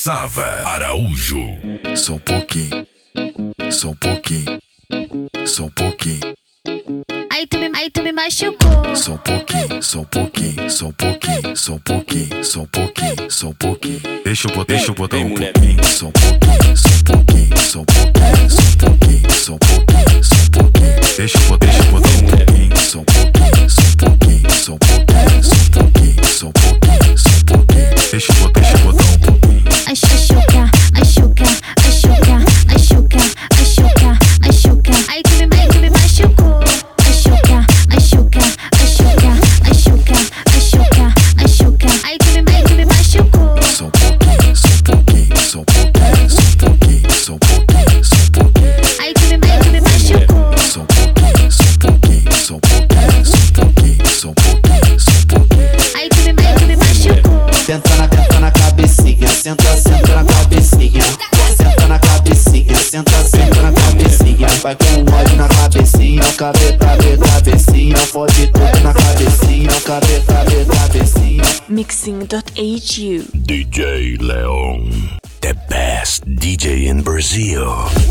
Sava Araújo. Só um pouquinho, só um pouquinho, só um pouquinho. Aí tu me machucou. Só um pouquinho, só um pouquinho, só um pouquinho, só um pouquinho, só um pouquinho, só um pouquinho. Deixa eu botar um pouquinho. Só um pouquinho, só um pouquinho, só um pouquinho, só um pouquinho, só um pouquinho, só um pouquinho. Deixa eu botar um pouquinho. Só um pouquinho, só um pouquinho, só um pouquinho, só um pouquinho, só um pouquinho, só um pouquinho. Deixa eu botar um pouquinho. Achuca. Aí tu me machucou. Achuca. Aí tu me machucou. Só um pouquinho, só um pouquinho, só um pouquinho, só um pouquinho, só um pouquinho, só um pouquinho. Aí tu me machucou. Só um pouquinho, só um pouquinho, só um pouquinho, só um pouquinho, só um pouquinho, só um pouquinho. Aí tu me machucou. Senta na cabecinha, senta na cabecinha. Senta na cabecinha, senta na cabecinha. Vai com ódio na cabecinha, cabecinha. Fode tudo na cabecinha, cabecinha. Mixing.hu DJ Leon, the best DJ in Brazil.